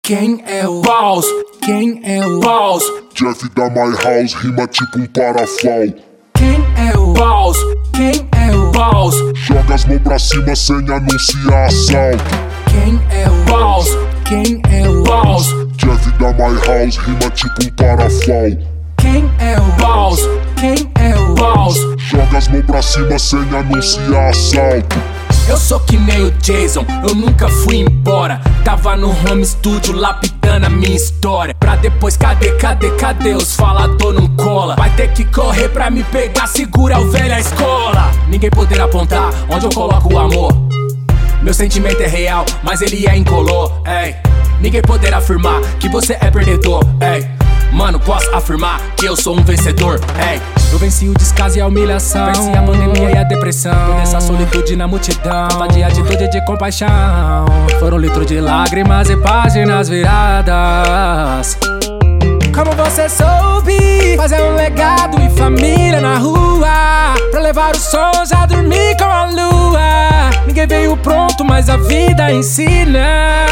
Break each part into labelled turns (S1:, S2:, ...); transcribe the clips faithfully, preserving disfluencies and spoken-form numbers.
S1: Quem é o Boss? Quem é o Boss?
S2: Jeff da My House rima tipo um parafal.
S1: Quem é o Boss? Quem é o Boss?
S2: Joga as mãos pra cima sem anunciar assalto.
S1: Quem é o Boss? Quem é o Boss?
S2: Jeff da My House rima tipo um parafal.
S1: Quem é o Boss? Quem é o Boss?
S2: Joga as mãos pra cima sem anunciar assalto.
S1: Eu sou que nem o Jason, eu nunca fui embora. Tava no home studio lapidando a minha história. Pra depois, cadê, cadê, cadê? Os falador não cola. Vai ter que correr pra me pegar, segura o velho a escola. Ninguém poderá apontar onde eu coloco o amor. Meu sentimento é real, mas ele é incolor, ei. Ninguém poderá afirmar que você é perdedor, ei. Mano, posso afirmar que eu sou um vencedor, ei. Eu venci o descaso e a humilhação, venci a pandemia e a depressão, toda essa solitude na multidão, falta de atitude e de compaixão. Foram litros de lágrimas e páginas viradas. Como você soube fazer um legado e família na rua, pra levar os sons a dormir com a lua. Ninguém veio pronto, mas a vida ensina.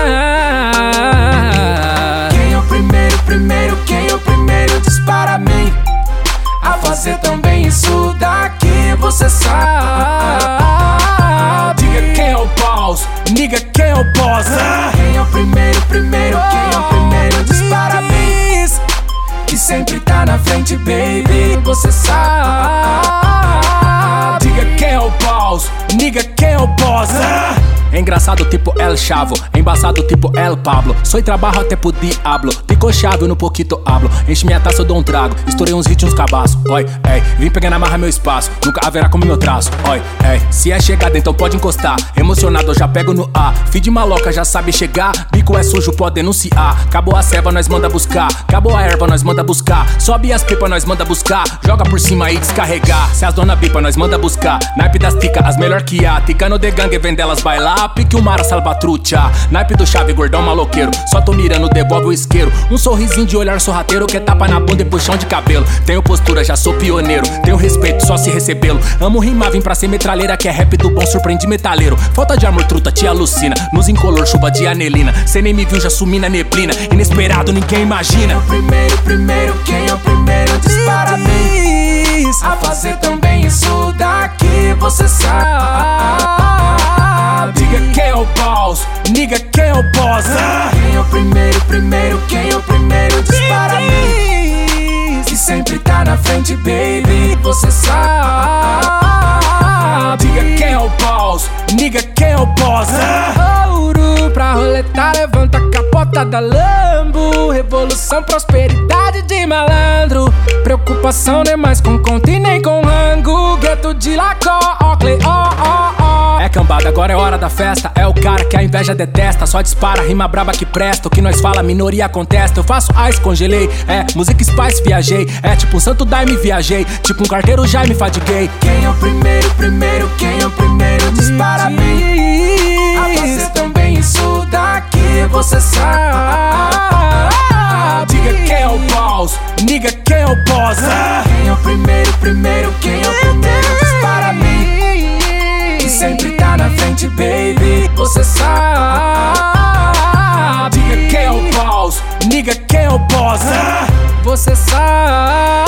S1: Quem é o primeiro, primeiro, quem é o primeiro? Diz para mim a fazer também isso daqui, você sabe. Diga quem é o Boss, diga quem é o Boss. Quem é o primeiro, primeiro, quem é o primeiro? Diz para mim que sempre tá na frente, baby, você sabe. Diga quem é o Boss, diga quem é o Boss. Engraçado tipo El Chavo, embaçado tipo El Pablo. Soy trabajo até pro diablo, pico chave no poquito hablo. Enche minha taça, eu dou um trago, estourei uns hits, uns cabaços. Oi, ei, vim pegar na marra meu espaço, nunca haverá como meu traço. Oi, ei, se é chegada então pode encostar. Emocionado eu já pego no A, feed maloca já sabe chegar. Bico é sujo, pode denunciar. Acabou a ceva, nós manda buscar. Acabou a erva, nós manda buscar. Sobe as pipas, nós manda buscar. Joga por cima e descarregar. Se as dona bipa, nós manda buscar. Naipe das tica, as melhor que há. Ticano de gangue, vem delas bailar. Pique o Mara Salvatrucha, naipe do chave, gordão maloqueiro. Só tô mirando, devolve o isqueiro. Um sorrisinho de olhar sorrateiro, que tapa na bunda e puxão de cabelo. Tenho postura, já sou pioneiro. Tenho respeito, só se recebê-lo. Amo rimar, vim pra ser metralheira, que é rap do bom, surpreende metaleiro. Falta de amor, truta, te alucina. Nos incolor, chuva de anelina. Cê nem me viu, já sumi na neblina. Inesperado, ninguém imagina. Quem é o primeiro, primeiro, quem é o primeiro? Diz para mim a fazer também isso daqui, você sabe. Diga quem é o Boss, diga quem é o Boss. Quem é o primeiro, primeiro, quem é o primeiro? Diz para mim que sempre tá na frente, baby, você sabe. Diga quem é o Boss, diga quem é o Boss. Ouro pra roletar, levanta a capota da Lambo. Revolução, prosperidade de malandro. Preocupação nem mais com conta e nem com rango. Gueto de Lacó, Oakley, ó, ó, ó. É cambada, agora é hora da festa. É o cara que a inveja detesta. Só dispara, rima braba que presta. O que nós fala, minoria contesta. Eu faço ice, congelei. É, música spice, viajei. É tipo um santo daime, viajei. Tipo um carteiro, já me fadiguei. Quem é o primeiro, primeiro, quem é o primeiro? Diz para mim a fazer também isso daqui, você sabe. Diga quem é o Boss, diga quem é o Boss. Quem é o primeiro, primeiro, quem é o primeiro? Diz para mim que sempre tá na frente, baby, você sabe. Diga quem é o Boss, diga quem é o Boss. Você sabe.